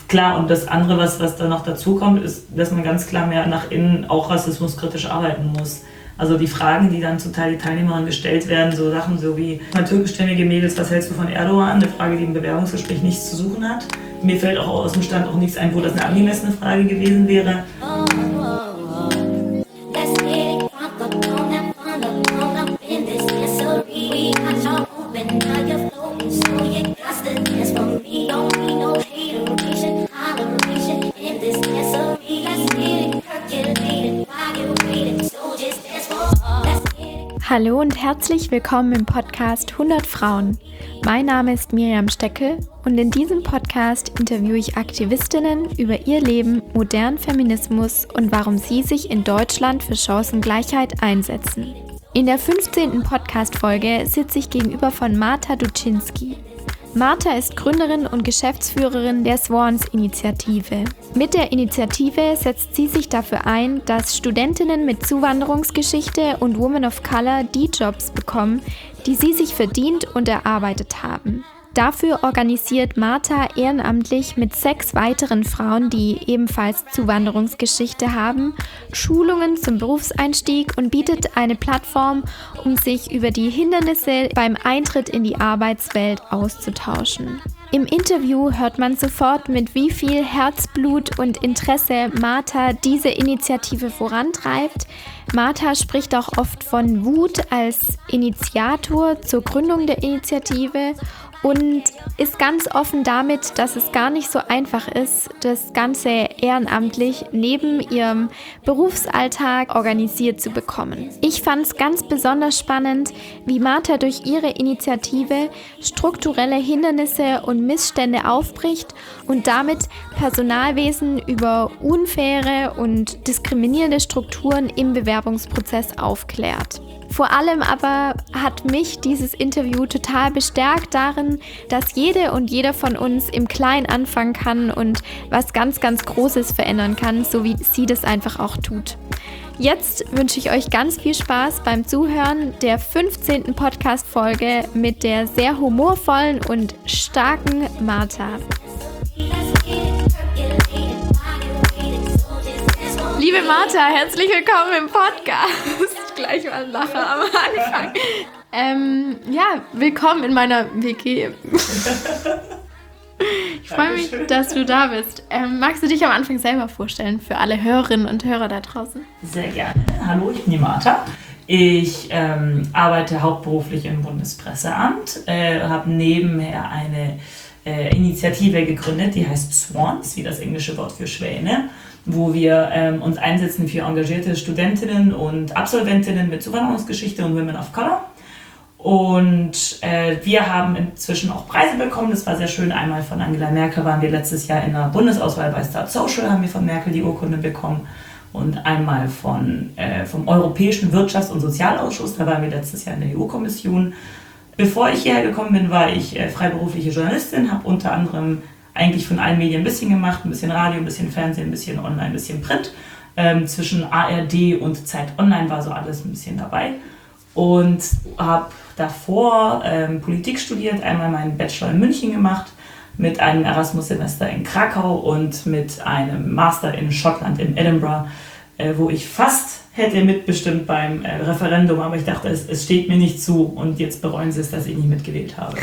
Klar, und das andere, was da noch dazu kommt, ist, dass man ganz klar mehr nach innen auch rassismuskritisch arbeiten muss. Also die Fragen, die dann zum Teil die Teilnehmerinnen gestellt werden, so Sachen so wie türkischstämmige Mädels, was hältst du von Erdogan? Eine Frage, die im Bewerbungsgespräch nichts zu suchen hat. Mir fällt auch aus dem Stand auch nichts ein, wo das eine angemessene Frage gewesen wäre. Hallo und herzlich willkommen im Podcast 100 Frauen. Mein Name ist Miriam Steckel und in diesem Podcast interviewe ich Aktivistinnen über ihr Leben, modernen Feminismus und warum sie sich in Deutschland für Chancengleichheit einsetzen. In der 15. Podcast-Folge sitze ich gegenüber von Marta Duczynski. Marta ist Gründerin und Geschäftsführerin der Swans-Initiative. Mit der Initiative setzt sie sich dafür ein, dass Studentinnen mit Zuwanderungsgeschichte und Women of Color die Jobs bekommen, die sie sich verdient und erarbeitet haben. Dafür organisiert Marta ehrenamtlich mit 6 weiteren Frauen, die ebenfalls Zuwanderungsgeschichte haben, Schulungen zum Berufseinstieg und bietet eine Plattform, um sich über die Hindernisse beim Eintritt in die Arbeitswelt auszutauschen. Im Interview hört man sofort, mit wie viel Herzblut und Interesse Marta diese Initiative vorantreibt. Marta spricht auch oft von Wut als Initiator zur Gründung der Initiative und ist ganz offen damit, dass es gar nicht so einfach ist, das Ganze ehrenamtlich neben ihrem Berufsalltag organisiert zu bekommen. Ich fand es ganz besonders spannend, wie Marta durch ihre Initiative strukturelle Hindernisse und Missstände aufbricht und damit Personalwesen über unfaire und diskriminierende Strukturen im Bewerbungsprozess aufklärt. Vor allem aber hat mich dieses Interview total bestärkt darin, dass jede und jeder von uns im Kleinen anfangen kann und was ganz, ganz Großes verändern kann, so wie sie das einfach auch tut. Jetzt wünsche ich euch ganz viel Spaß beim Zuhören der 15. Podcast-Folge mit der sehr humorvollen und starken Marta. Liebe Marta, herzlich willkommen im Podcast. Gleich mal ein Lacher am Anfang. Willkommen in meiner WG. Ich freue mich, dass du da bist. Magst du dich am Anfang selber vorstellen für alle Hörerinnen und Hörer da draußen? Sehr gerne. Hallo, ich bin die Marta. Ich arbeite hauptberuflich im Bundespresseamt, habe nebenher eine Initiative gegründet, die heißt Swans, wie das englische Wort für Schwäne, wo wir uns einsetzen für engagierte Studentinnen und Absolventinnen mit Zuwanderungsgeschichte und Women of Color. Und wir haben inzwischen auch Preise bekommen. Das war sehr schön. Einmal von Angela Merkel waren wir letztes Jahr in der Bundesauswahl bei Start Social, haben wir von Merkel die Urkunde bekommen. Und einmal vom Europäischen Wirtschafts- und Sozialausschuss, da waren wir letztes Jahr in der EU-Kommission. Bevor ich hierher gekommen bin, war ich freiberufliche Journalistin, habe unter anderem eigentlich von allen Medien ein bisschen gemacht, ein bisschen Radio, ein bisschen Fernsehen, ein bisschen Online, ein bisschen Print. Zwischen ARD und Zeit Online war so alles ein bisschen dabei. Und habe davor Politik studiert, einmal meinen Bachelor in München gemacht, mit einem Erasmus-Semester in Krakau und mit einem Master in Schottland, in Edinburgh, wo ich fast hätte mitbestimmt beim Referendum, aber ich dachte, es steht mir nicht zu und jetzt bereuen sie es, dass ich nicht mitgewählt habe.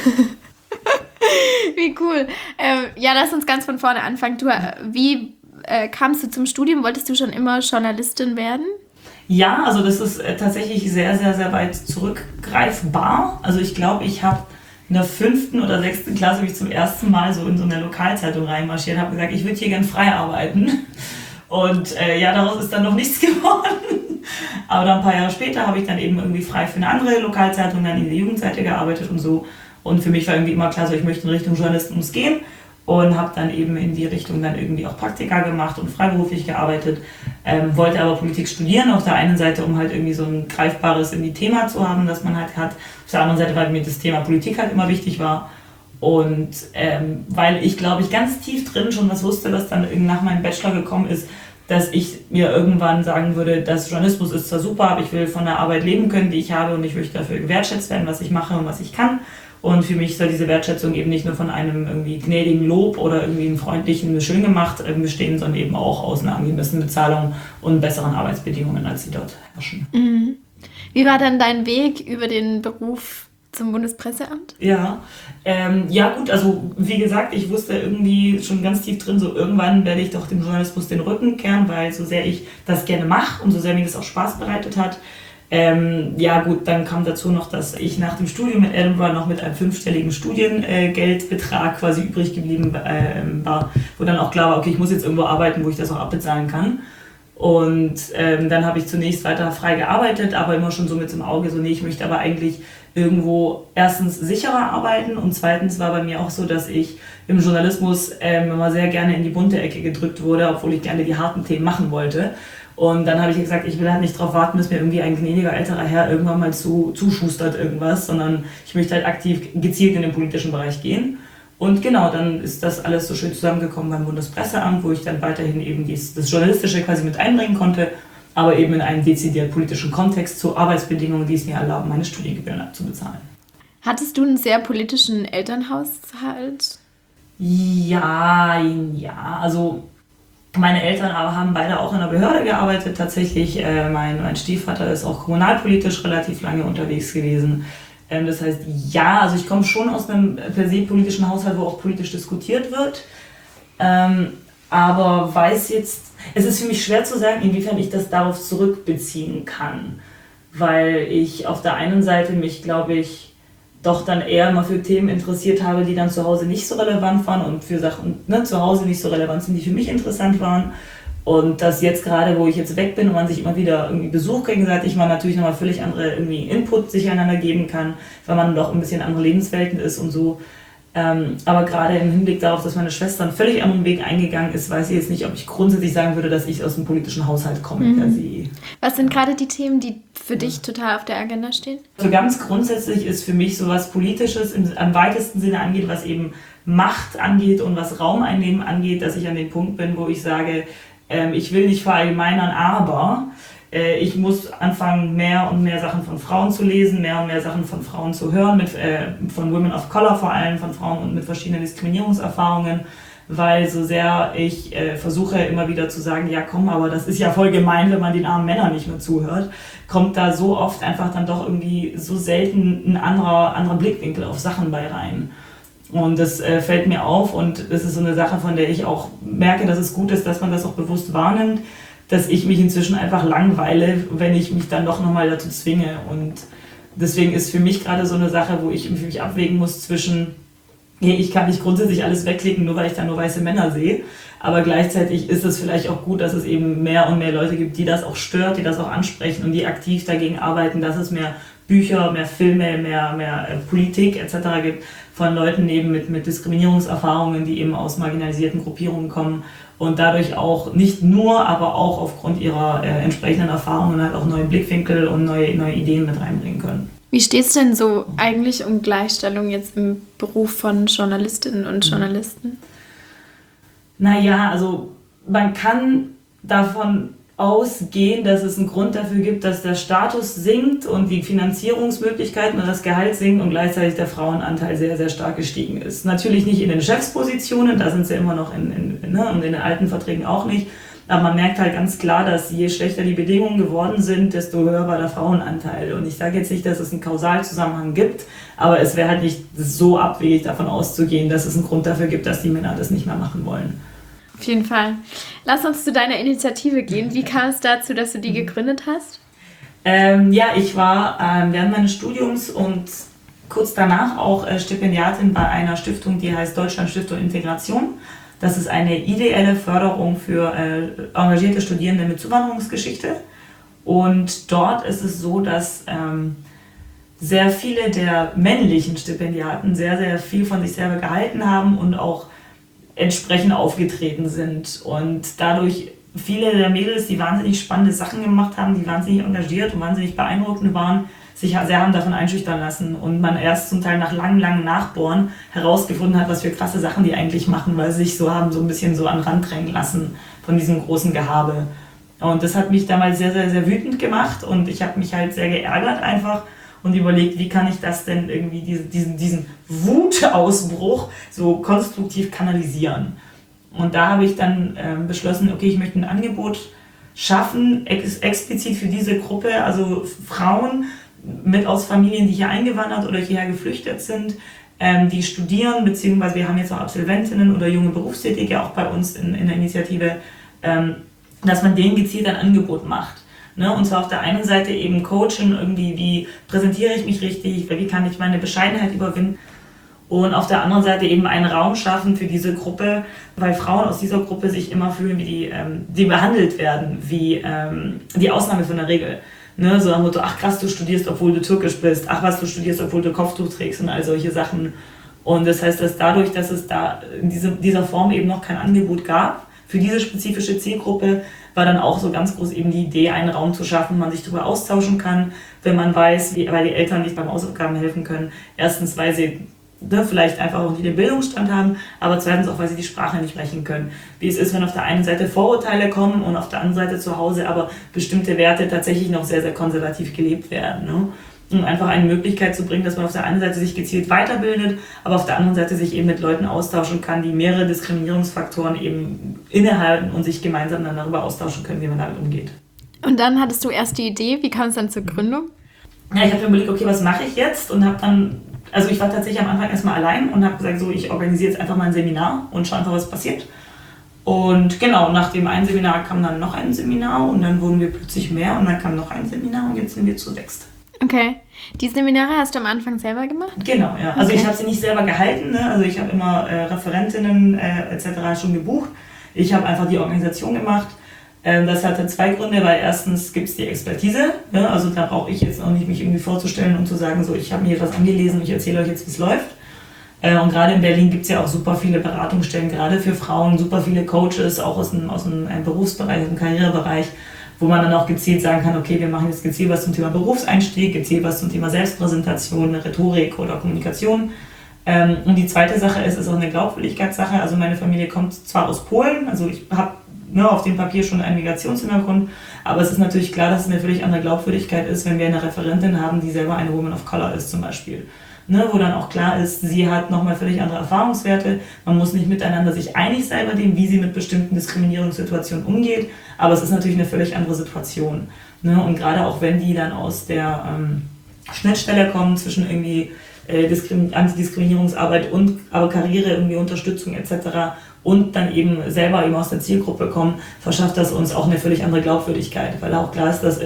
Wie cool. Lass uns ganz von vorne anfangen. Wie kamst du zum Studium? Wolltest du schon immer Journalistin werden? Ja, also das ist tatsächlich sehr, sehr, sehr weit zurückgreifbar. Also ich glaube, ich habe in der 5. oder 6. Klasse mich zum ersten Mal so in so eine Lokalzeitung reinmarschiert, habe gesagt, ich würde hier gern frei arbeiten. Und daraus ist dann noch nichts geworden. Aber dann ein paar Jahre später habe ich dann eben irgendwie frei für eine andere Lokalzeitung, dann in der Jugendseite gearbeitet und so. Und für mich war irgendwie immer klar, so ich möchte in Richtung Journalismus gehen. Und habe dann eben in die Richtung dann irgendwie auch Praktika gemacht und freiberuflich gearbeitet. Wollte aber Politik studieren, auf der einen Seite, um halt irgendwie so ein greifbares irgendwie Thema zu haben, das man halt hat. Auf der anderen Seite, weil mir das Thema Politik halt immer wichtig war. Und weil ich, glaube ich, ganz tief drin schon was wusste, was dann nach meinem Bachelor gekommen ist, dass ich mir irgendwann sagen würde, dass Journalismus ist zwar super, aber ich will von der Arbeit leben können, die ich habe und ich möchte dafür gewertschätzt werden, was ich mache und was ich kann. Und für mich soll diese Wertschätzung eben nicht nur von einem irgendwie gnädigen Lob oder irgendwie einem freundlichen schön gemacht bestehen, sondern eben auch aus einer angemessenen Bezahlung und besseren Arbeitsbedingungen, als sie dort herrschen. Mhm. Wie war dann dein Weg über den Beruf zum Bundespresseamt? Ja, gut, also wie gesagt, ich wusste irgendwie schon ganz tief drin, so irgendwann werde ich doch dem Journalismus den Rücken kehren, weil so sehr ich das gerne mache und so sehr mir das auch Spaß bereitet hat. Dann kam dazu noch, dass ich nach dem Studium in Edinburgh noch mit einem 5-stelligen Studiengeldbetrag quasi übrig geblieben war, wo dann auch klar war, okay, ich muss jetzt irgendwo arbeiten, wo ich das auch abbezahlen kann. Und dann habe ich zunächst weiter frei gearbeitet, aber immer schon so mit im Auge, so nee, ich möchte aber eigentlich irgendwo erstens sicherer arbeiten und zweitens war bei mir auch so, dass ich im Journalismus immer sehr gerne in die bunte Ecke gedrückt wurde, obwohl ich gerne die harten Themen machen wollte. Und dann habe ich gesagt, ich will halt nicht darauf warten, bis mir irgendwie ein gnädiger älterer Herr irgendwann mal zuschustert irgendwas, sondern ich möchte halt aktiv gezielt in den politischen Bereich gehen. Und genau, dann ist das alles so schön zusammengekommen beim Bundespresseamt, wo ich dann weiterhin eben das Journalistische quasi mit einbringen konnte, aber eben in einem dezidiert politischen Kontext zu Arbeitsbedingungen, die es mir erlauben, meine Studiengebühren abzubezahlen. Hattest du einen sehr politischen Elternhaushalt? Ja, also meine Eltern aber haben beide auch in der Behörde gearbeitet, tatsächlich. Mein Stiefvater ist auch kommunalpolitisch relativ lange unterwegs gewesen. Das heißt, ja, also ich komme schon aus einem per se politischen Haushalt, wo auch politisch diskutiert wird. Aber weiß jetzt, es ist für mich schwer zu sagen, inwiefern ich das darauf zurückbeziehen kann. Weil ich auf der einen Seite mich, glaube ich, doch dann eher mal für Themen interessiert habe, die dann zu Hause nicht so relevant waren und für Sachen zu Hause nicht so relevant sind, die für mich interessant waren. Und dass jetzt gerade, wo ich jetzt weg bin und man sich immer wieder irgendwie Besuch gegenseitig, man natürlich nochmal völlig andere irgendwie Input sich einander geben kann, weil man doch ein bisschen andere Lebenswelten ist und so. Aber gerade im Hinblick darauf, dass meine Schwester einen völlig anderen Weg eingegangen ist, weiß ich jetzt nicht, ob ich grundsätzlich sagen würde, dass ich aus einem politischen Haushalt komme. Mhm. Was sind gerade die Themen, die für dich total auf der Agenda stehen? Also ganz grundsätzlich ist für mich sowas Politisches am weitesten Sinne angeht, was eben Macht angeht und was Raum einnehmen angeht, dass ich an dem Punkt bin, wo ich sage, ich will nicht verallgemeinern, aber ich muss anfangen, mehr und mehr Sachen von Frauen zu lesen, mehr und mehr Sachen von Frauen zu hören, von Women of Color vor allem, von Frauen und mit verschiedenen Diskriminierungserfahrungen, weil so sehr ich versuche immer wieder zu sagen, ja komm, aber das ist ja voll gemein, wenn man den armen Männern nicht mehr zuhört, kommt da so oft einfach dann doch irgendwie so selten ein anderer Blickwinkel auf Sachen bei rein. Und das fällt mir auf und das ist so eine Sache, von der ich auch merke, dass es gut ist, dass man das auch bewusst wahrnimmt, dass ich mich inzwischen einfach langweile, wenn ich mich dann doch nochmal dazu zwinge. Und deswegen ist für mich gerade so eine Sache, wo ich für mich abwägen muss zwischen, ich kann nicht grundsätzlich alles wegklicken, nur weil ich da nur weiße Männer sehe, aber gleichzeitig ist es vielleicht auch gut, dass es eben mehr und mehr Leute gibt, die das auch stört, die das auch ansprechen und die aktiv dagegen arbeiten, dass es mehr Bücher, mehr Filme, mehr Politik etc. gibt von Leuten eben mit Diskriminierungserfahrungen, die eben aus marginalisierten Gruppierungen kommen und dadurch auch nicht nur, aber auch aufgrund ihrer entsprechenden Erfahrungen halt auch neue Blickwinkel und neue Ideen mit reinbringen können. Wie steht es denn so eigentlich um Gleichstellung jetzt im Beruf von Journalistinnen und Journalisten? Naja, also man kann davon ausgehen, dass es einen Grund dafür gibt, dass der Status sinkt und die Finanzierungsmöglichkeiten und das Gehalt sinken und gleichzeitig der Frauenanteil sehr, sehr stark gestiegen ist. Natürlich nicht in den Chefspositionen, da sind sie immer noch in den alten Verträgen auch nicht, aber man merkt halt ganz klar, dass je schlechter die Bedingungen geworden sind, desto höher war der Frauenanteil. Und ich sage jetzt nicht, dass es einen Kausalzusammenhang gibt, aber es wäre halt nicht so abwegig davon auszugehen, dass es einen Grund dafür gibt, dass die Männer das nicht mehr machen wollen. Auf jeden Fall. Lass uns zu deiner Initiative gehen. Wie kam es dazu, dass du die gegründet hast? Ich war während meines Studiums und kurz danach auch Stipendiatin bei einer Stiftung, die heißt Deutschland Stiftung Integration. Das ist eine ideelle Förderung für engagierte Studierende mit Zuwanderungsgeschichte. Und dort ist es so, dass sehr viele der männlichen Stipendiaten sehr, sehr viel von sich selber gehalten haben und auch entsprechend aufgetreten sind. Und dadurch viele der Mädels, die wahnsinnig spannende Sachen gemacht haben, die wahnsinnig engagiert und wahnsinnig beeindruckend waren, sich sehr haben davon einschüchtern lassen und man erst zum Teil nach langem Nachbohren herausgefunden hat, was für krasse Sachen die eigentlich machen, weil sie sich so haben so ein bisschen so an den Rand drängen lassen von diesem großen Gehabe. Und das hat mich damals sehr, sehr, sehr wütend gemacht und ich habe mich halt sehr geärgert einfach und überlegt, wie kann ich das denn irgendwie, diesen Wutausbruch so konstruktiv kanalisieren. Und da habe ich dann beschlossen, okay, ich möchte ein Angebot schaffen, explizit für diese Gruppe, also Frauen mit aus Familien, die hier eingewandert oder hierher geflüchtet sind, die studieren, beziehungsweise wir haben jetzt auch Absolventinnen oder junge Berufstätige auch bei uns in der Initiative, dass man denen gezielt ein Angebot macht. Ne? Und zwar auf der einen Seite eben Coaching, irgendwie, wie präsentiere ich mich richtig, wie kann ich meine Bescheidenheit überwinden. Und auf der anderen Seite eben einen Raum schaffen für diese Gruppe, weil Frauen aus dieser Gruppe sich immer fühlen, wie die behandelt werden, wie die Ausnahme von der Regel. Ne? So am Motto, ach krass, du studierst, obwohl du türkisch bist, ach was, du studierst, obwohl du Kopftuch trägst und all solche Sachen. Und das heißt, dass dadurch, dass es da in dieser Form eben noch kein Angebot gab, für diese spezifische Zielgruppe, war dann auch so ganz groß eben die Idee, einen Raum zu schaffen, wo man sich darüber austauschen kann, wenn man weiß, weil die Eltern nicht beim Hausaufgaben helfen können. Erstens, weil sie vielleicht einfach auch nicht den Bildungsstand haben, aber zweitens auch, weil sie die Sprache nicht sprechen können. Wie es ist, wenn auf der einen Seite Vorurteile kommen und auf der anderen Seite zu Hause aber bestimmte Werte tatsächlich noch sehr, sehr konservativ gelebt werden. Ne? Um einfach eine Möglichkeit zu bringen, dass man auf der einen Seite sich gezielt weiterbildet, aber auf der anderen Seite sich eben mit Leuten austauschen kann, die mehrere Diskriminierungsfaktoren eben innehalten und sich gemeinsam dann darüber austauschen können, wie man damit umgeht. Und dann hattest du erst die Idee, wie kam es dann zur Gründung? Ja, ich habe mir überlegt, okay, was mache ich jetzt? Und habe dann, also ich war tatsächlich am Anfang erstmal allein und habe gesagt, so, ich organisiere jetzt einfach mal ein Seminar und schaue einfach, was passiert. Und genau, nach dem einen Seminar kam dann noch ein Seminar und dann wurden wir plötzlich mehr und dann kam noch ein Seminar und jetzt sind wir zu 6. Okay. Die Seminare hast du am Anfang selber gemacht? Genau, ja. Also ich habe sie nicht selber gehalten, ne? Also ich habe immer Referentinnen etc. schon gebucht. Ich habe einfach die Organisation gemacht. Das hatte 2 Gründe, weil erstens gibt es die Expertise, ne? Also da brauche ich jetzt auch nicht mich irgendwie vorzustellen und zu sagen, so ich habe mir etwas angelesen und ich erzähle euch jetzt, wie es läuft. Und gerade in Berlin gibt es ja auch super viele Beratungsstellen, gerade für Frauen, super viele Coaches, auch aus dem Berufsbereich, aus dem Karrierebereich, wo man dann auch gezielt sagen kann, okay, wir machen jetzt gezielt was zum Thema Berufseinstieg, gezielt was zum Thema Selbstpräsentation, Rhetorik oder Kommunikation. Und die zweite Sache ist auch eine Glaubwürdigkeitssache. Also meine Familie kommt zwar aus Polen, also ich habe auf dem Papier schon einen Migrationshintergrund, aber es ist natürlich klar, dass es eine völlig andere Glaubwürdigkeit ist, wenn wir eine Referentin haben, die selber eine Woman of Color ist zum Beispiel. Ne, wo dann auch klar ist, sie hat nochmal völlig andere Erfahrungswerte. Man muss nicht miteinander sich einig sein bei dem, wie sie mit bestimmten Diskriminierungssituationen umgeht, aber es ist natürlich eine völlig andere Situation. Ne, und gerade auch wenn die dann aus der Schnittstelle kommen zwischen irgendwie Antidiskriminierungsarbeit und aber Karriere, irgendwie Unterstützung etc. und dann eben selber eben aus der Zielgruppe kommen, verschafft das uns auch eine völlig andere Glaubwürdigkeit, weil auch klar ist, dass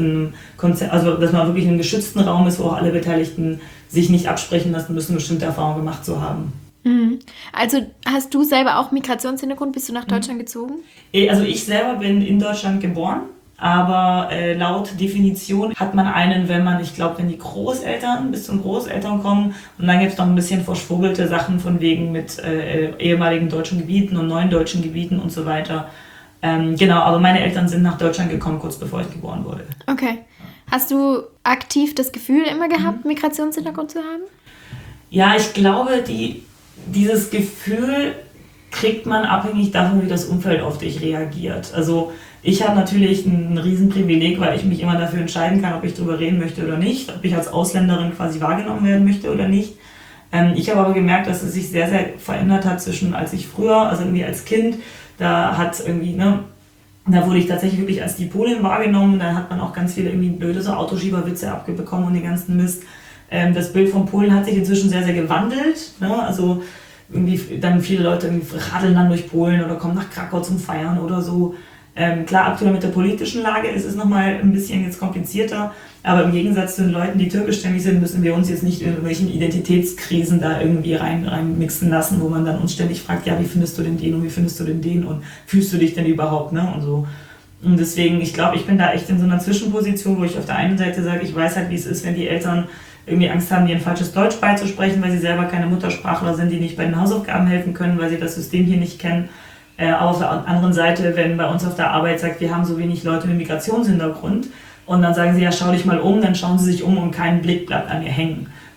dass man wirklich in einem geschützten Raum ist, wo auch alle Beteiligten sich nicht absprechen lassen müssen, bestimmte Erfahrungen gemacht zu haben. Also hast du selber auch Migrationshintergrund? Bist du nach Deutschland gezogen? Also ich selber bin in Deutschland geboren, aber laut Definition hat man einen, wenn die Großeltern bis zum Großeltern kommen, und dann gibt es noch ein bisschen verschwurbelte Sachen von wegen mit ehemaligen deutschen Gebieten und neuen deutschen Gebieten und so weiter. Genau, aber meine Eltern sind nach Deutschland gekommen, kurz bevor ich geboren wurde. Okay. Hast du aktiv das Gefühl immer gehabt, Migrationshintergrund zu haben? Ja, ich glaube, dieses Gefühl kriegt man abhängig davon, wie das Umfeld auf dich reagiert. Also ich habe natürlich ein Riesenprivileg, weil ich mich immer dafür entscheiden kann, ob ich darüber reden möchte oder nicht, ob ich als Ausländerin quasi wahrgenommen werden möchte oder nicht. Ich habe aber gemerkt, dass es sich sehr, sehr verändert hat zwischen als ich früher, also irgendwie als Kind, da wurde ich tatsächlich wirklich als die Polin wahrgenommen, da hat man auch ganz viele irgendwie blöde so Autoschieberwitze abbekommen und den ganzen Mist. Das Bild von Polen hat sich inzwischen sehr, sehr gewandelt, ne? Also irgendwie dann viele Leute irgendwie radeln dann durch Polen oder kommen nach Krakau zum Feiern oder so. Klar, aktuell mit der politischen Lage ist es nochmal ein bisschen jetzt komplizierter, aber im Gegensatz zu den Leuten, die türkischstämmig sind, müssen wir uns jetzt nicht in irgendwelchen Identitätskrisen da irgendwie reinmixen lassen, wo man dann uns ständig fragt, ja, wie findest du denn den und wie findest du denn den und fühlst du dich denn überhaupt, ne, und so. Und deswegen, ich glaube, ich bin da echt in so einer Zwischenposition, wo ich auf der einen Seite sage, ich weiß halt, wie es ist, wenn die Eltern irgendwie Angst haben, dir ein falsches Deutsch beizusprechen, weil sie selber keine Muttersprachler sind, die nicht bei den Hausaufgaben helfen können, weil sie das System hier nicht kennen. Aber auf der anderen Seite, wenn bei uns auf der Arbeit sagt, wir haben so wenig Leute mit Migrationshintergrund und dann sagen sie, ja, schau dich mal um, dann schauen sie sich um und kein Blick bleibt an mir hängen.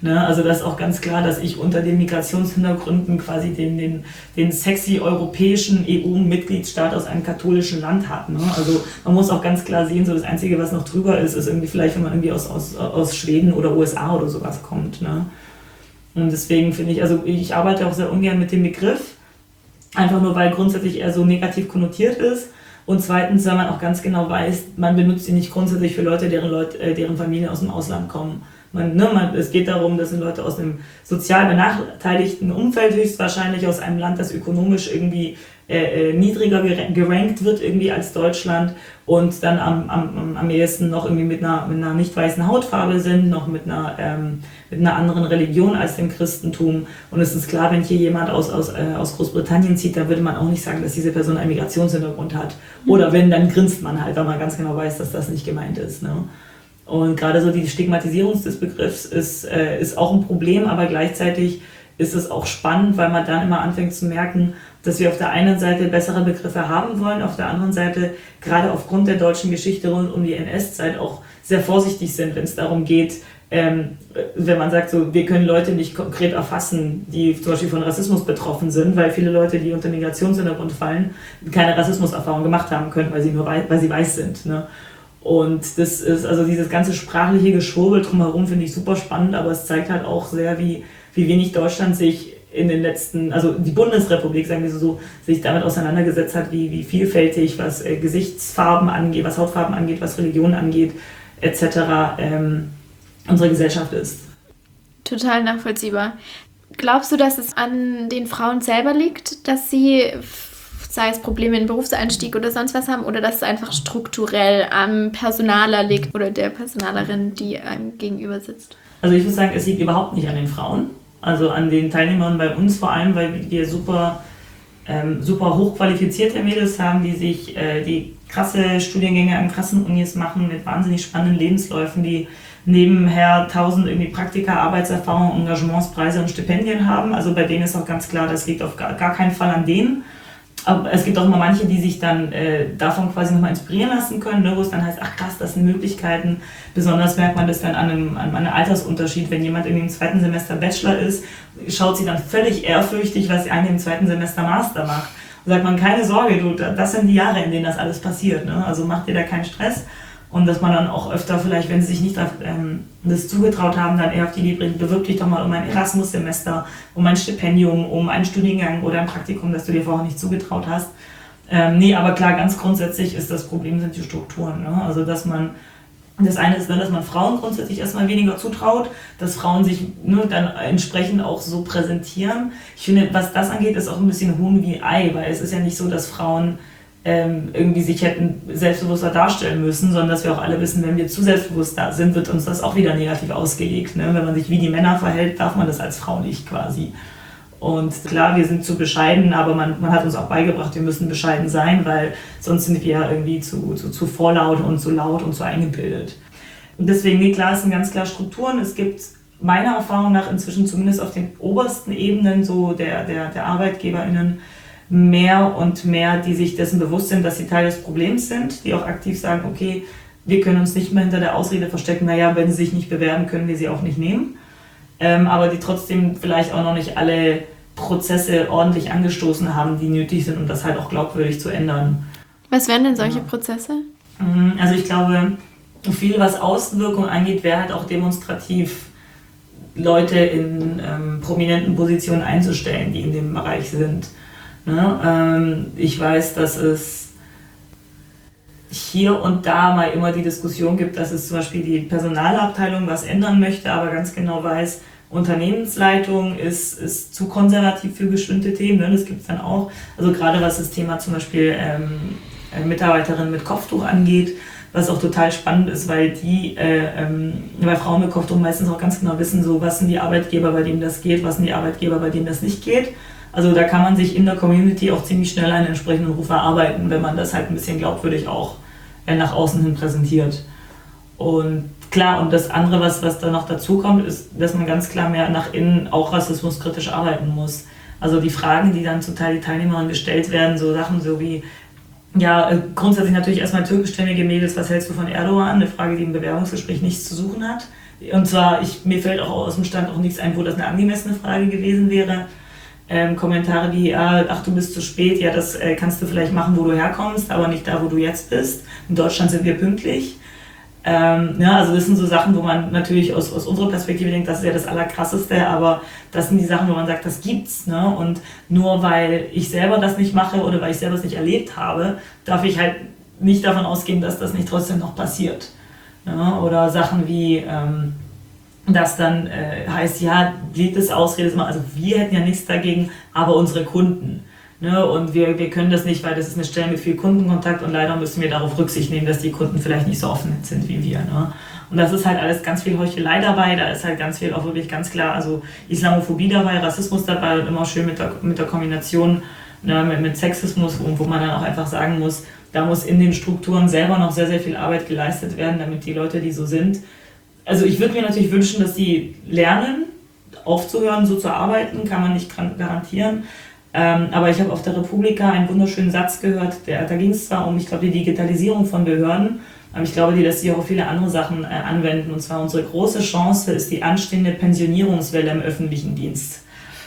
Ne? Also das ist auch ganz klar, dass ich unter den Migrationshintergründen quasi den sexy europäischen EU-Mitgliedstaat aus einem katholischen Land habe. Ne? Also man muss auch ganz klar sehen, so das Einzige, was noch drüber ist irgendwie vielleicht, wenn man irgendwie aus Schweden oder USA oder sowas kommt. Ne? Und deswegen finde ich, also ich arbeite auch sehr ungern mit dem Begriff, einfach nur, weil grundsätzlich er so negativ konnotiert ist. Und zweitens, weil man auch ganz genau weiß, man benutzt ihn nicht grundsätzlich für Leute, deren Familien aus dem Ausland kommen. Es geht darum, das sind Leute aus einem sozial benachteiligten Umfeld, höchstwahrscheinlich aus einem Land, das ökonomisch irgendwie niedriger gerankt wird irgendwie als Deutschland und dann am ehesten noch irgendwie mit einer nicht weißen Hautfarbe sind, noch mit einer anderen Religion als dem Christentum. Und es ist klar, wenn hier jemand aus Großbritannien zieht, dann würde man auch nicht sagen, dass diese Person einen Migrationshintergrund hat. Oder wenn, dann grinst man halt, weil man ganz genau weiß, dass das nicht gemeint ist. Ne? Und gerade so die Stigmatisierung des Begriffs ist auch ein Problem, aber gleichzeitig ist es auch spannend, weil man dann immer anfängt zu merken, dass wir auf der einen Seite bessere Begriffe haben wollen, auf der anderen Seite gerade aufgrund der deutschen Geschichte rund um die NS-Zeit auch sehr vorsichtig sind, wenn es darum geht, wenn man sagt, so, wir können Leute nicht konkret erfassen, die zum Beispiel von Rassismus betroffen sind, weil viele Leute, die unter Migrationshintergrund fallen, keine Rassismuserfahrung gemacht haben können, weil sie weiß sind. Ne? Und das ist, also dieses ganze sprachliche Geschwurbel drumherum finde ich super spannend, aber es zeigt halt auch sehr, wie wenig Deutschland sich in den letzten, also die Bundesrepublik, sagen wir so, sich damit auseinandergesetzt hat, wie vielfältig, was Gesichtsfarben angeht, was Hautfarben angeht, was Religion angeht, etc. Unsere Gesellschaft ist. Total nachvollziehbar. Glaubst du, dass es an den Frauen selber liegt, dass sie, sei es Probleme im Berufseinstieg oder sonst was haben, oder dass es einfach strukturell am Personaler liegt oder der Personalerin, die einem gegenüber sitzt? Also ich würde sagen, es liegt überhaupt nicht an den Frauen. Also an den Teilnehmern bei uns vor allem, weil wir super hochqualifizierte Mädels haben, die krasse Studiengänge an krassen Unis machen mit wahnsinnig spannenden Lebensläufen, die nebenher 1000 irgendwie Praktika, Arbeitserfahrung, Engagements, Preise und Stipendien haben. Also bei denen ist auch ganz klar, das liegt auf gar keinen Fall an denen. Aber es gibt auch immer manche, die sich dann davon quasi nochmal inspirieren lassen können, ne, wo es dann heißt, ach krass, das sind Möglichkeiten. Besonders merkt man das dann an einem Altersunterschied. Wenn jemand irgendwie im 2. Semester Bachelor ist, schaut sie dann völlig ehrfürchtig, was eine im 2. Semester Master macht. Und sagt man, keine Sorge, das sind die Jahre, in denen das alles passiert. Ne? Also macht dir da keinen Stress. Und dass man dann auch öfter vielleicht, wenn sie sich nicht das zugetraut haben, dann eher auf die Idee bringt, bewirb dich doch mal um ein Erasmus-Semester, um ein Stipendium, um einen Studiengang oder ein Praktikum, das du dir vorher nicht zugetraut hast. Nee, aber klar, ganz grundsätzlich ist das Problem, sind die Strukturen. Ne? Also das eine ist, dass man Frauen grundsätzlich erstmal weniger zutraut, dass Frauen sich dann entsprechend auch so präsentieren. Ich finde, was das angeht, ist auch ein bisschen Huhn wie Ei, weil es ist ja nicht so, dass Frauen irgendwie sich hätten selbstbewusster darstellen müssen, sondern dass wir auch alle wissen, wenn wir zu selbstbewusst da sind, wird uns das auch wieder negativ ausgelegt. Ne? Wenn man sich wie die Männer verhält, darf man das als Frau nicht quasi. Und klar, wir sind zu bescheiden, aber man hat uns auch beigebracht, wir müssen bescheiden sein, weil sonst sind wir irgendwie zu vorlaut und zu laut und zu eingebildet. Und deswegen, klar, es sind ganz klar Strukturen. Es gibt meiner Erfahrung nach inzwischen zumindest auf den obersten Ebenen so der ArbeitgeberInnen mehr und mehr, die sich dessen bewusst sind, dass sie Teil des Problems sind, die auch aktiv sagen, okay, wir können uns nicht mehr hinter der Ausrede verstecken, naja, wenn sie sich nicht bewerben, können wir sie auch nicht nehmen. Aber die trotzdem vielleicht auch noch nicht alle Prozesse ordentlich angestoßen haben, die nötig sind, um das halt auch glaubwürdig zu ändern. Was wären denn solche Prozesse? Also ich glaube, viel was Außenwirkung angeht, wäre halt auch demonstrativ Leute in prominenten Positionen einzustellen, die in dem Bereich sind. Ne? Ich weiß, dass es hier und da mal immer die Diskussion gibt, dass es zum Beispiel die Personalabteilung was ändern möchte, aber ganz genau weiß, Unternehmensleitung ist zu konservativ für bestimmte Themen. Ne? Das gibt es dann auch. Also gerade was das Thema zum Beispiel Mitarbeiterinnen mit Kopftuch angeht, was auch total spannend ist, weil weil Frauen mit Kopftuch meistens auch ganz genau wissen, so was sind die Arbeitgeber, bei denen das geht, was sind die Arbeitgeber, bei denen das nicht geht. Also da kann man sich in der Community auch ziemlich schnell einen entsprechenden Ruf erarbeiten, wenn man das halt ein bisschen glaubwürdig auch nach außen hin präsentiert. Und klar, und das andere, was da noch dazu kommt, ist, dass man ganz klar mehr nach innen auch rassismuskritisch arbeiten muss. Also die Fragen, die dann zum Teil die Teilnehmerinnen gestellt werden, so Sachen so wie, ja, grundsätzlich natürlich erstmal türkischstämmige Mädels, was hältst du von Erdogan? Eine Frage, die im Bewerbungsgespräch nichts zu suchen hat. Und zwar, mir fällt auch aus dem Stand auch nichts ein, wo das eine angemessene Frage gewesen wäre. Kommentare wie, ach, du bist zu spät, ja, das kannst du vielleicht machen, wo du herkommst, aber nicht da, wo du jetzt bist. In Deutschland sind wir pünktlich. Also das sind so Sachen, wo man natürlich aus unserer Perspektive denkt, das ist ja das Allerkrasseste, aber das sind die Sachen, wo man sagt, das gibt's. Ne? Und nur weil ich selber das nicht mache oder weil ich selber es nicht erlebt habe, darf ich halt nicht davon ausgehen, dass das nicht trotzdem noch passiert. Ne? Oder Sachen wie, dass dann heißt, ja, jedes Ausrede ist mal, also wir hätten ja nichts dagegen, aber unsere Kunden. Ne? Und wir können das nicht, weil das ist eine Stelle mit viel Kundenkontakt und leider müssen wir darauf Rücksicht nehmen, dass die Kunden vielleicht nicht so offen sind wie wir. Ne? Und das ist halt alles ganz viel Heuchelei dabei, da ist halt ganz viel auch wirklich ganz klar, also Islamophobie dabei, Rassismus dabei und immer schön mit der Kombination, ne, mit Sexismus, wo man dann auch einfach sagen muss, da muss in den Strukturen selber noch sehr, sehr viel Arbeit geleistet werden, damit die Leute, die so sind, also ich würde mir natürlich wünschen, dass die lernen, aufzuhören, so zu arbeiten, kann man nicht garantieren. Aber ich habe auf der Republika einen wunderschönen Satz gehört, da ging es zwar um, ich glaube, die Digitalisierung von Behörden, aber ich glaube, dass sie auch auf viele andere Sachen anwenden. Und zwar unsere große Chance ist die anstehende Pensionierungswelle im öffentlichen Dienst.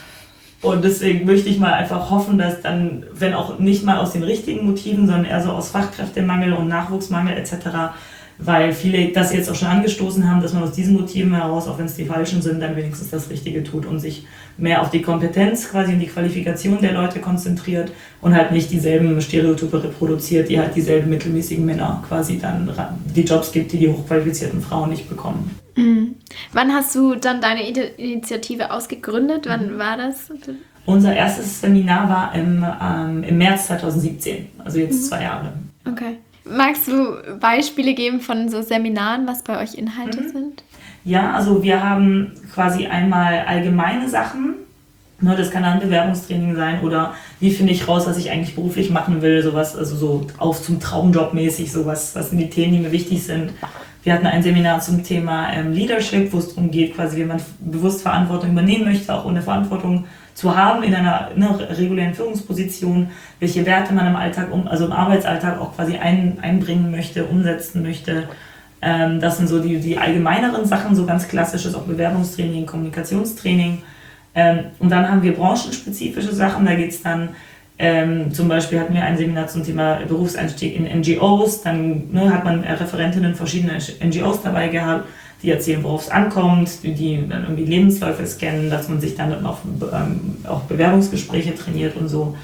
Und deswegen möchte ich mal einfach hoffen, dass dann, wenn auch nicht mal aus den richtigen Motiven, sondern eher so aus Fachkräftemangel und Nachwuchsmangel etc., weil viele das jetzt auch schon angestoßen haben, dass man aus diesen Motiven heraus, auch wenn es die falschen sind, dann wenigstens das Richtige tut und sich mehr auf die Kompetenz quasi und die Qualifikation der Leute konzentriert und halt nicht dieselben Stereotype reproduziert, die halt dieselben mittelmäßigen Männer quasi dann die Jobs gibt, die hochqualifizierten Frauen nicht bekommen. Mhm. Wann hast du dann deine Initiative ausgegründet? Wann war das? Unser erstes Seminar war im März 2017, also jetzt 2 Jahre. Okay. Magst du Beispiele geben von so Seminaren, was bei euch Inhalte sind? Ja, also wir haben quasi einmal allgemeine Sachen, ne, das kann dann Bewerbungstraining sein oder wie finde ich raus, was ich eigentlich beruflich machen will, sowas, also so auf zum Traumjob mäßig, sowas, was sind die Themen, die mir wichtig sind. Wir hatten ein Seminar zum Thema Leadership, wo es darum geht, quasi wie man bewusst Verantwortung übernehmen möchte, auch ohne Verantwortung zu haben in einer regulären Führungsposition, welche Werte man im Alltag, also im Arbeitsalltag auch quasi einbringen möchte, umsetzen möchte. Das sind so die allgemeineren Sachen, so ganz klassisches auch Bewerbungstraining, Kommunikationstraining. Und dann haben wir branchenspezifische Sachen, da geht es dann, zum Beispiel hatten wir ein Seminar zum Thema Berufseinstieg in NGOs, dann hat man Referentinnen verschiedener NGOs dabei gehabt, die erzählen, worauf es ankommt, die dann irgendwie Lebensläufe scannen, dass man sich dann auf Bewerbungsgespräche trainiert und so.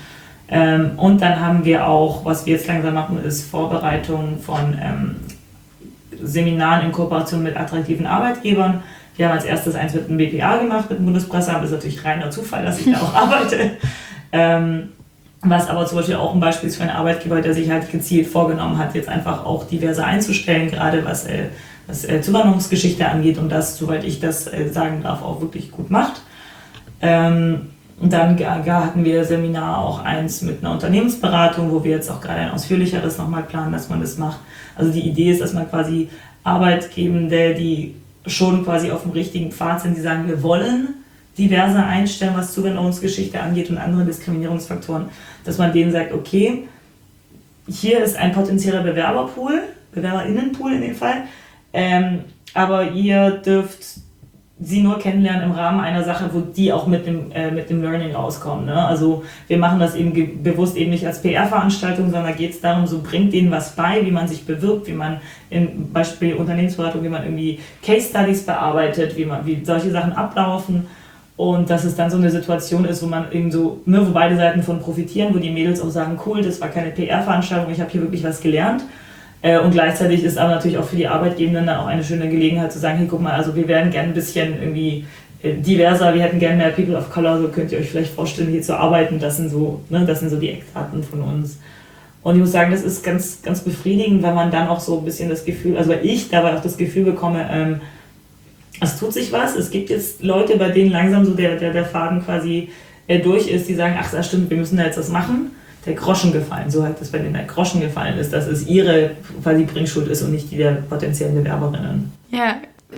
Und dann haben wir auch, was wir jetzt langsam machen, ist Vorbereitung von Seminaren in Kooperation mit attraktiven Arbeitgebern. Wir haben als erstes eins mit dem BPA gemacht, mit dem Bundespresseamt. Das ist natürlich reiner Zufall, dass ich da auch arbeite. Was aber zum Beispiel auch ein Beispiel ist für einen Arbeitgeber, der sich halt gezielt vorgenommen hat, jetzt einfach auch diverse einzustellen, gerade was Zuwanderungsgeschichte angeht und das, soweit ich das sagen darf, auch wirklich gut macht. Und dann hatten wir Seminar auch eins mit einer Unternehmensberatung, wo wir jetzt auch gerade ein ausführlicheres nochmal planen, dass man das macht. Also die Idee ist, dass man quasi Arbeitgebende, die schon quasi auf dem richtigen Pfad sind, die sagen, wir wollen diverse einstellen, was Zuwanderungsgeschichte angeht und andere Diskriminierungsfaktoren, dass man denen sagt, okay, hier ist ein potenzieller Bewerberinnenpool in dem Fall, aber ihr dürft sie nur kennenlernen im Rahmen einer Sache, wo die auch mit dem Learning rauskommen. Ne? Also wir machen das eben bewusst eben nicht als PR-Veranstaltung, sondern da geht es darum, so bringt denen was bei, wie man sich bewirbt, wie man im Beispiel Unternehmensberatung, wie man irgendwie Case-Studies bearbeitet, wie solche Sachen ablaufen. Und dass es dann so eine Situation ist, wo man eben so, ne, wo beide Seiten von profitieren, wo die Mädels auch sagen, cool, das war keine PR-Veranstaltung, ich habe hier wirklich was gelernt. Und gleichzeitig ist aber natürlich auch für die Arbeitgebenden dann auch eine schöne Gelegenheit zu sagen, hey, guck mal, also wir wären gerne ein bisschen irgendwie diverser, wir hätten gerne mehr People of Color, so könnt ihr euch vielleicht vorstellen, hier zu arbeiten, das sind so die Eckdaten von uns. Und ich muss sagen, das ist ganz, ganz befriedigend, weil man dann auch so ein bisschen das Gefühl, also weil ich dabei auch das Gefühl bekomme, es tut sich was, es gibt jetzt Leute, bei denen langsam so der Faden quasi durch ist, die sagen, ach, das stimmt, wir müssen da jetzt was machen. Der Groschen gefallen, so hat das bei denen der Groschen gefallen ist, dass es ihre quasi Bringschuld ist und nicht die der potenziellen Bewerberinnen. Ja,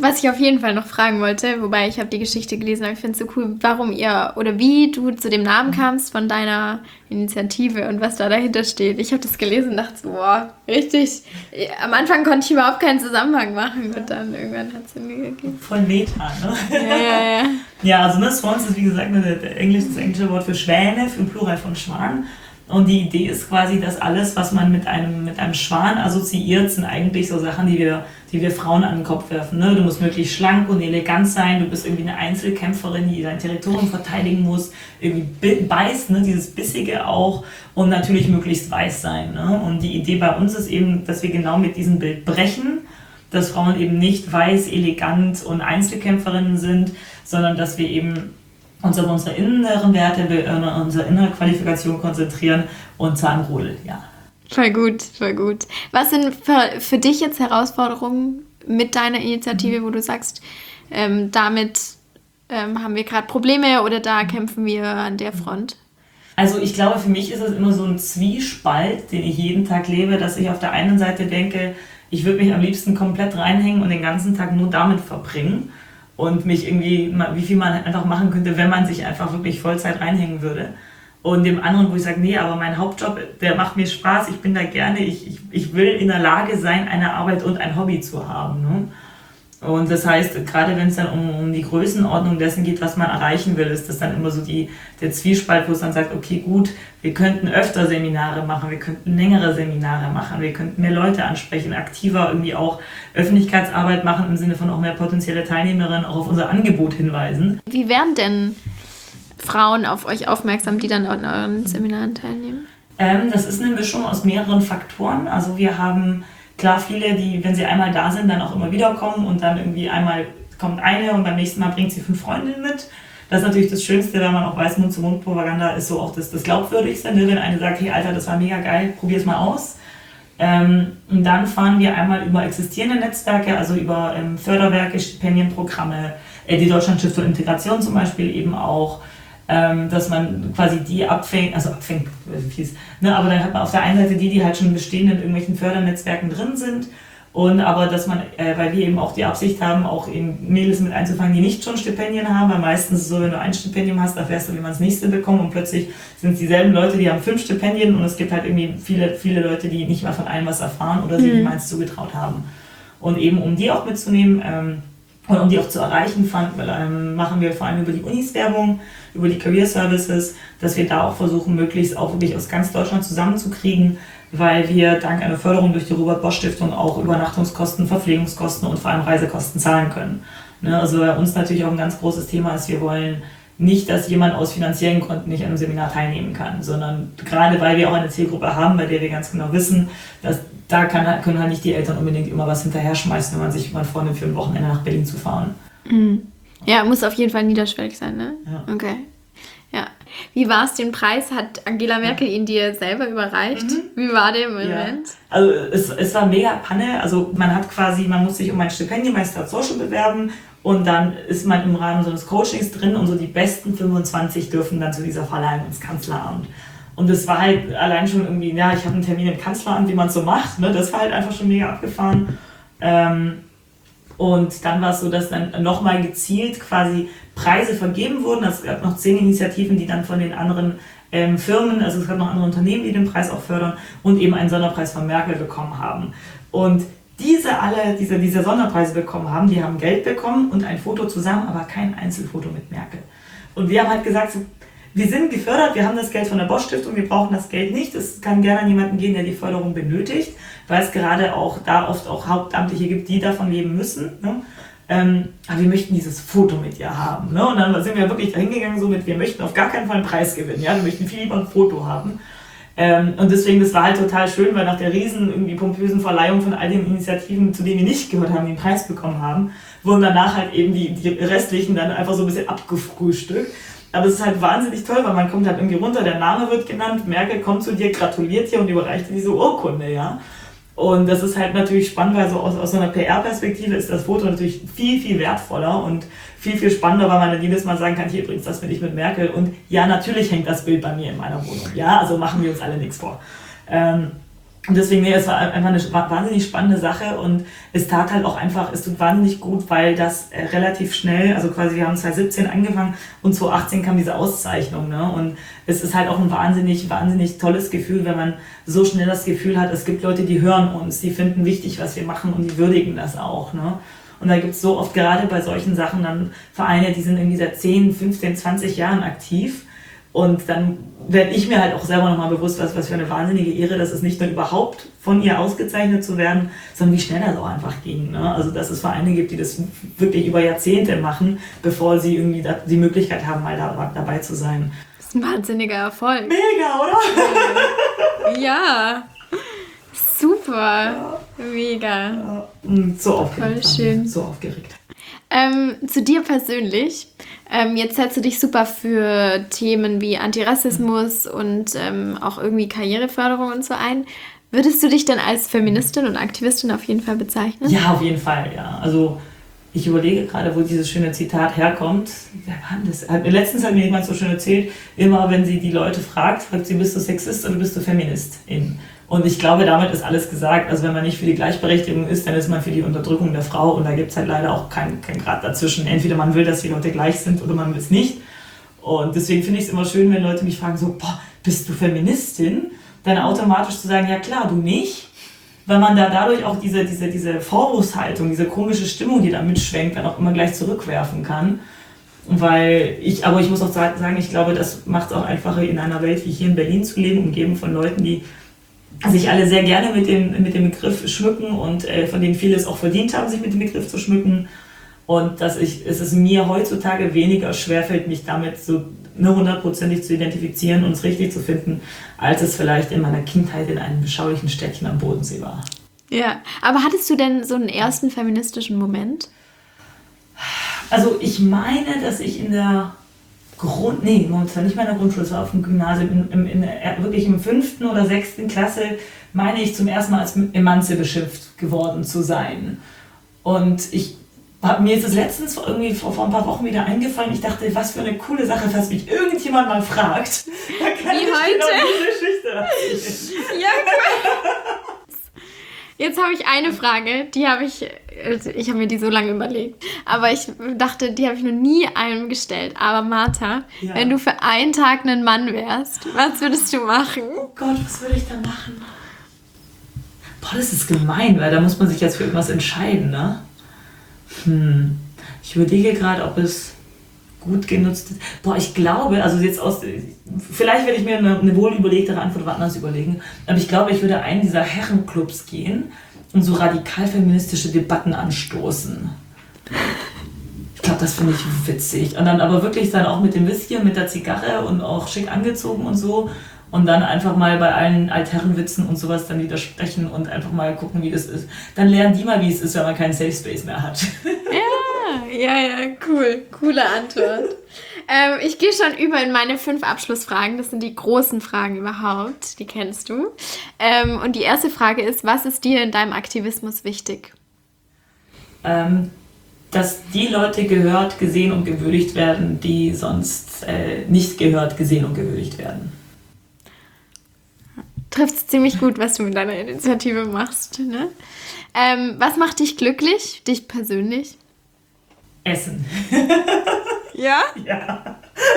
Was ich auf jeden Fall noch fragen wollte, wobei ich habe die Geschichte gelesen, aber ich finde es so cool, warum ihr oder wie du zu dem Namen kamst von deiner Initiative und was da dahinter steht. Ich habe das gelesen und dachte so, boah, richtig. Am Anfang konnte ich überhaupt keinen Zusammenhang machen und dann irgendwann hat es mir gegeben. Voll Meta, ne? Ja. Ja, also ne, Swans ist wie gesagt das englische Wort für Schwäne, für Plural von Schwan. Und die Idee ist quasi, dass alles, was man mit einem Schwan assoziiert, sind eigentlich so Sachen, die wir Frauen an den Kopf werfen. Ne? Du musst möglichst schlank und elegant sein, du bist irgendwie eine Einzelkämpferin, die dein Territorium verteidigen muss, irgendwie beißt, ne? Dieses Bissige auch und natürlich möglichst weiß sein. Ne? Und die Idee bei uns ist eben, dass wir genau mit diesem Bild brechen, dass Frauen eben nicht weiß, elegant und Einzelkämpferinnen sind, sondern dass wir eben uns auf unsere inneren Werte, unsere innere Qualifikation konzentrieren und Zahnrudel, ja. Voll gut, voll gut. Was sind für dich jetzt Herausforderungen mit deiner Initiative, wo du sagst, damit haben wir gerade Probleme oder da kämpfen wir an der Front? Also ich glaube, für mich ist es immer so ein Zwiespalt, den ich jeden Tag lebe, dass ich auf der einen Seite denke, ich würde mich am liebsten komplett reinhängen und den ganzen Tag nur damit verbringen. Und mich irgendwie, wie viel man einfach machen könnte, wenn man sich einfach wirklich Vollzeit reinhängen würde. Und dem anderen, wo ich sage, nee, aber mein Hauptjob, der macht mir Spaß, ich bin da gerne, ich will in der Lage sein, eine Arbeit und ein Hobby zu haben. Ne? Und das heißt, gerade wenn es dann um die Größenordnung dessen geht, was man erreichen will, ist das dann immer so der Zwiespalt, wo es dann sagt, okay, gut, wir könnten öfter Seminare machen, wir könnten längere Seminare machen, wir könnten mehr Leute ansprechen, aktiver irgendwie auch Öffentlichkeitsarbeit machen, im Sinne von auch mehr potenzielle Teilnehmerinnen auch auf unser Angebot hinweisen. Wie werden denn Frauen auf euch aufmerksam, die dann an euren Seminaren teilnehmen? Das ist eine Mischung aus mehreren Faktoren. Also wir haben klar viele, die, wenn sie einmal da sind, dann auch immer wieder kommen und dann irgendwie einmal kommt eine und beim nächsten Mal bringt sie 5 Freundinnen mit. Das ist natürlich das Schönste, wenn man auch weiß, Mund-zu-Mund-Propaganda ist so auch das Glaubwürdigste. Ne? Wenn eine sagt, hey Alter, das war mega geil, probier's mal aus. Und dann fahren wir einmal über existierende Netzwerke, also über Förderwerke, Stipendienprogramme, die Deutschlandstiftung Integration zum Beispiel eben auch, dass man quasi die abfängt, fies, ne? Aber dann hat man auf der einen Seite die halt schon bestehend in irgendwelchen Fördernetzwerken drin sind. Und aber dass man, weil wir eben auch die Absicht haben, auch eben Mädels mit einzufangen, die nicht schon Stipendien haben, weil meistens ist es so, wenn du ein Stipendium hast, erfährst du, wie man das nächste bekommt und plötzlich sind es dieselben Leute, die haben 5 Stipendien und es gibt halt irgendwie viele Leute, die nicht mal von einem was erfahren oder sich niemals zugetraut haben. Und eben um die auch mitzunehmen und um die auch zu erreichen, machen wir vor allem über die Unis Werbung, über die Career Services, dass wir da auch versuchen, möglichst auch wirklich aus ganz Deutschland zusammenzukriegen, weil wir dank einer Förderung durch die Robert-Bosch-Stiftung auch Übernachtungskosten, Verpflegungskosten und vor allem Reisekosten zahlen können. Ne, also bei uns natürlich auch ein ganz großes Thema ist, wir wollen nicht, dass jemand aus finanziellen Gründen nicht an einem Seminar teilnehmen kann, sondern gerade weil wir auch eine Zielgruppe haben, bei der wir ganz genau wissen, dass da können halt nicht die Eltern unbedingt immer was hinterher schmeißen, wenn man sich jemand vornimmt, für ein Wochenende nach Berlin zu fahren. Mhm. Ja, muss auf jeden Fall niederschwellig sein, ne? Ja. Okay. Ja. Wie war es, den Preis? Hat Angela Merkel ihn dir selber überreicht? Wie war der Moment? Ja. Also es war mega Panne. Also man muss sich um ein Stipendium bei Start Social bewerben und dann ist man im Rahmen so eines Coachings drin und so die besten 25 dürfen dann zu dieser Verleihung ins Kanzleramt. Und das war halt allein schon irgendwie, ja, ich habe einen Termin im Kanzleramt, wie man es so macht. Ne? Das war halt einfach schon mega abgefahren. Und dann war es so, dass dann nochmal gezielt quasi Preise vergeben wurden. Es gab noch 10 Initiativen, die dann von den anderen Firmen, also es gab noch andere Unternehmen, die den Preis auch fördern und eben einen Sonderpreis von Merkel bekommen haben. Und diese Sonderpreise bekommen haben, die haben Geld bekommen und ein Foto zusammen, aber kein Einzelfoto mit Merkel. Und wir haben halt gesagt, so, wir sind gefördert, wir haben das Geld von der Bosch-Stiftung, wir brauchen das Geld nicht. Es kann gerne an jemanden gehen, der die Förderung benötigt, weil es gerade auch da oft auch Hauptamtliche gibt, die davon leben müssen. Ne? Aber wir möchten dieses Foto mit ihr haben. Ne? Und dann sind wir wirklich dahin gegangen, so mit, wir möchten auf gar keinen Fall einen Preis gewinnen. Ja? Wir möchten viel lieber ein Foto haben. Und deswegen, das war halt total schön, weil nach der riesen irgendwie pompösen Verleihung von all den Initiativen, zu denen wir nicht gehört haben, die den Preis bekommen haben, wurden danach halt eben die restlichen dann einfach so ein bisschen abgefrühstückt. Aber es ist halt wahnsinnig toll, weil man kommt halt irgendwie runter, der Name wird genannt, Merkel kommt zu dir, gratuliert dir und überreicht dir diese Urkunde, ja. Und das ist halt natürlich spannend, weil so aus so einer PR-Perspektive ist das Foto natürlich viel, viel wertvoller und viel, viel spannender, weil man dann jedes Mal sagen kann, hier übrigens, das bin ich mit Merkel und ja, natürlich hängt das Bild bei mir in meiner Wohnung, ja, also machen wir uns alle nichts vor. Und deswegen, es war einfach eine wahnsinnig spannende Sache und es tat halt auch einfach, es tut wahnsinnig gut, weil das relativ schnell, also quasi wir haben 2017 angefangen und 2018 kam diese Auszeichnung, ne? Und es ist halt auch ein wahnsinnig, wahnsinnig tolles Gefühl, wenn man so schnell das Gefühl hat, es gibt Leute, die hören uns, die finden wichtig, was wir machen und die würdigen das auch, ne? Und da gibt es so oft gerade bei solchen Sachen dann Vereine, die sind irgendwie seit 10, 15, 20 Jahren aktiv. Und dann werde ich mir halt auch selber nochmal bewusst, was für eine wahnsinnige Ehre das ist, nicht nur überhaupt von ihr ausgezeichnet zu werden, sondern wie schnell das auch einfach ging. Ne? Also dass es Vereine gibt, die das wirklich über Jahrzehnte machen, bevor sie irgendwie die Möglichkeit haben, mal dabei zu sein. Das ist ein wahnsinniger Erfolg. Mega, oder? Ja, super, ja. Mega. Ja. So aufgeregt. Voll schön. So aufgeregt. Zu dir persönlich. Jetzt setzt du dich super für Themen wie Antirassismus und auch irgendwie Karriereförderung und so ein. Würdest du dich denn als Feministin und Aktivistin auf jeden Fall bezeichnen? Ja, auf jeden Fall, ja. Also ich überlege gerade, wo dieses schöne Zitat herkommt. Wer war das? Letztens hat mir jemand so schön erzählt, immer wenn sie die Leute fragt sie, bist du Sexist oder bist du Feministin? Und ich glaube, damit ist alles gesagt. Also wenn man nicht für die Gleichberechtigung ist, dann ist man für die Unterdrückung der Frau. Und da gibt es halt leider auch kein Grad dazwischen. Entweder man will, dass die Leute gleich sind oder man will es nicht. Und deswegen finde ich es immer schön, wenn Leute mich fragen so, boah, bist du Feministin? Dann automatisch zu sagen, ja klar, du nicht. Weil man da dadurch auch diese Vorwurfshaltung, diese komische Stimmung, die da mitschwenkt, dann auch immer gleich zurückwerfen kann. Aber ich muss auch sagen, ich glaube, das macht es auch einfacher, in einer Welt wie hier in Berlin zu leben, umgeben von Leuten, die sich alle sehr gerne mit dem Begriff schmücken und von denen viele es auch verdient haben, sich mit dem Begriff zu schmücken. Und es ist mir heutzutage weniger schwerfällt, mich damit so 100%ig zu identifizieren und es richtig zu finden, als es vielleicht in meiner Kindheit in einem beschaulichen Städtchen am Bodensee war. Ja, aber hattest du denn so einen ersten feministischen Moment? Also ich meine, dass ich in der das war nicht mal in der Grundschule, das war auf dem Gymnasium, wirklich im 5. oder 6. Klasse, meine ich zum ersten Mal als Emanze beschimpft geworden zu sein. Und mir ist es letztens irgendwie vor ein paar Wochen wieder eingefallen, ich dachte, was für eine coole Sache, falls mich irgendjemand mal fragt. Da kann ich genau diese Geschichte erzählen. Ja, cool. Jetzt habe ich eine Frage, ich habe mir die so lange überlegt, aber ich dachte, die habe ich noch nie einem gestellt. Aber Martha, ja. Wenn du für einen Tag ein Mann wärst, was würdest du machen? Oh Gott, was würde ich da machen? Boah, das ist gemein, weil da muss man sich jetzt für irgendwas entscheiden, ne? Ich überlege gerade, ob es gut genutzt ist. Boah, ich glaube, also jetzt vielleicht werde ich mir eine wohl überlegtere Antwort anders überlegen, aber ich glaube, ich würde einen dieser Herrenclubs gehen und so radikal feministische Debatten anstoßen. Ich glaube, das finde ich witzig. Und dann aber wirklich dann auch mit dem Whisky und mit der Zigarre und auch schick angezogen und so. Und dann einfach mal bei allen Altherrenwitzen und sowas dann widersprechen und einfach mal gucken, wie das ist. Dann lernen die mal, wie es ist, wenn man keinen Safe Space mehr hat. Ja, cool. Coole Antwort. Ich gehe schon über in meine 5 Abschlussfragen. Das sind die großen Fragen überhaupt. Die kennst du. Und die erste Frage ist, was ist dir in deinem Aktivismus wichtig? Dass die Leute gehört, gesehen und gewürdigt werden, die sonst nicht gehört, gesehen und gewürdigt werden. Trifft es ziemlich gut, was du mit deiner Initiative machst. Ne? Was macht dich glücklich, dich persönlich? Essen. Ja? Ja.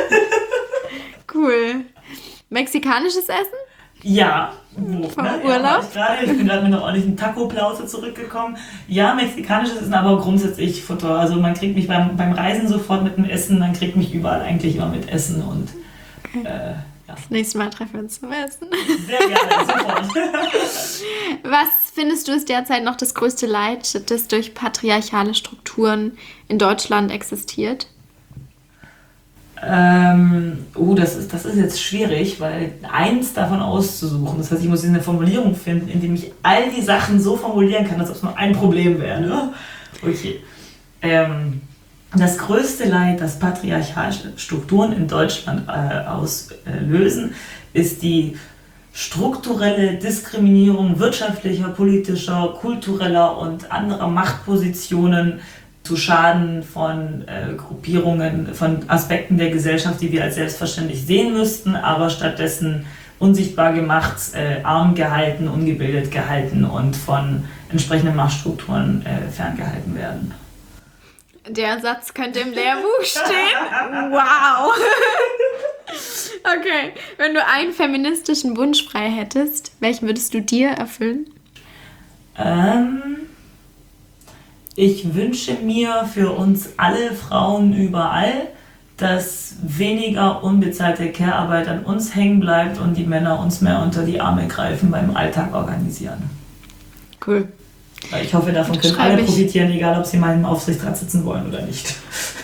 Cool. Mexikanisches Essen? Ja. Vom Urlaub? Ich bin gerade mit einer ordentlichen Taco-Plauze zurückgekommen. Ja, mexikanisches Essen, aber grundsätzlich Futter. Also man kriegt mich beim Reisen sofort mit dem Essen, man kriegt mich überall eigentlich immer mit Essen und okay. Ja. Das nächste Mal treffen wir uns zum Essen. Sehr gerne, sofort. Was findest du ist derzeit noch das größte Leid, das durch patriarchale Strukturen in Deutschland existiert? Das ist jetzt schwierig, weil eins davon auszusuchen, das heißt, ich muss eine Formulierung finden, in dem ich all die Sachen so formulieren kann, als ob es nur ein Problem wäre. Ne? Okay. Das größte Leid, das patriarchale Strukturen in Deutschland auslösen, ist die strukturelle Diskriminierung wirtschaftlicher, politischer, kultureller und anderer Machtpositionen zu Schaden von Gruppierungen, von Aspekten der Gesellschaft, die wir als selbstverständlich sehen müssten, aber stattdessen unsichtbar gemacht, arm gehalten, ungebildet gehalten und von entsprechenden Machtstrukturen ferngehalten werden. Der Satz könnte im Lehrbuch stehen. Wow! Okay, wenn du einen feministischen Wunsch frei hättest, welchen würdest du dir erfüllen? Ich wünsche mir für uns alle Frauen überall, dass weniger unbezahlte Care-Arbeit an uns hängen bleibt und die Männer uns mehr unter die Arme greifen beim Alltag organisieren. Cool. Ich hoffe, davon können alle profitieren, egal ob sie mal im Aufsichtsrat sitzen wollen oder nicht.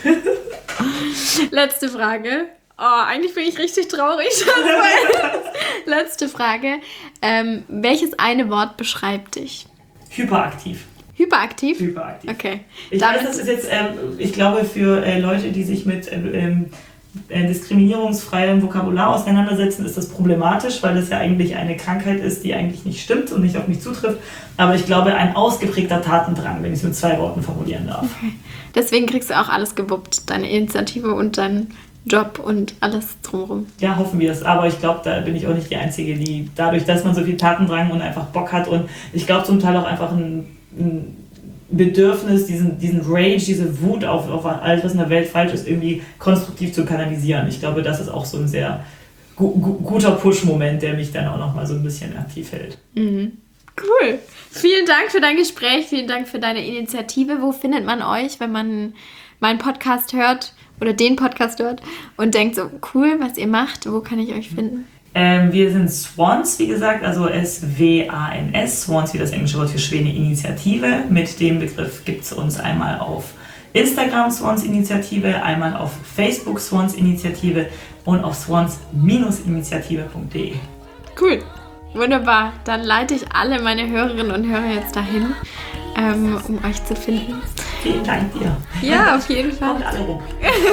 Letzte Frage. Oh, eigentlich bin ich richtig traurig. Letzte Frage. Welches eine Wort beschreibt dich? Hyperaktiv. Hyperaktiv? Hyperaktiv. Okay. Ich weiß, das ist jetzt, ich glaube, für Leute, die sich mit diskriminierungsfreiem Vokabular auseinandersetzen, ist das problematisch, weil das ja eigentlich eine Krankheit ist, die eigentlich nicht stimmt und nicht auf mich zutrifft. Aber ich glaube, ein ausgeprägter Tatendrang, wenn ich es mit 2 Worten formulieren darf. Okay. Deswegen kriegst du auch alles gewuppt, deine Initiative und dein Job und alles drumherum. Ja, hoffen wir es. Aber ich glaube, da bin ich auch nicht die Einzige, die dadurch, dass man so viel Tatendrang und einfach Bock hat und ich glaube zum Teil auch einfach ein Bedürfnis, diesen Rage, diese Wut auf alles, was in der Welt falsch ist, irgendwie konstruktiv zu kanalisieren. Ich glaube, das ist auch so ein sehr guter Push-Moment, der mich dann auch nochmal so ein bisschen aktiv hält. Mhm. Cool. Vielen Dank für dein Gespräch, vielen Dank für deine Initiative. Wo findet man euch, wenn man meinen Podcast hört oder den Podcast hört und denkt so, cool, was ihr macht, wo kann ich euch finden? Wir sind Swans, wie gesagt, also SWANS, Swans wie das englische Wort für Schwäne Initiative. Mit dem Begriff gibt es uns einmal auf Instagram Swans Initiative, einmal auf Facebook Swans Initiative und auf swans-initiative.de. Cool, wunderbar. Dann leite ich alle meine Hörerinnen und Hörer jetzt dahin, um euch zu finden. Vielen Dank dir. Ja, auf jeden Fall. Kommt alle rum.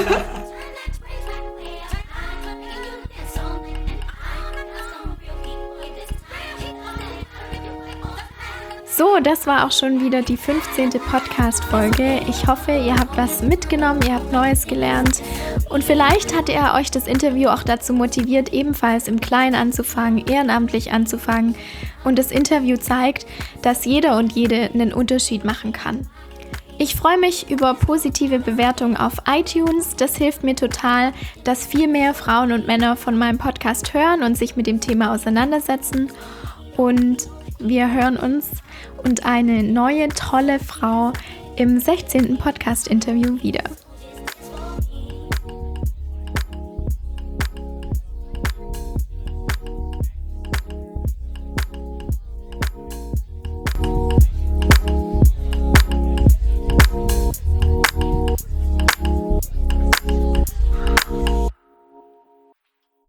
So, das war auch schon wieder die 15. Podcast-Folge. Ich hoffe, ihr habt was mitgenommen, ihr habt Neues gelernt und vielleicht hat euch das Interview auch dazu motiviert, ebenfalls im Kleinen anzufangen, ehrenamtlich anzufangen. Und das Interview zeigt, dass jeder und jede einen Unterschied machen kann. Ich freue mich über positive Bewertungen auf iTunes. Das hilft mir total, dass viel mehr Frauen und Männer von meinem Podcast hören und sich mit dem Thema auseinandersetzen. Und wir hören uns und eine neue, tolle Frau im 16. Podcast-Interview wieder.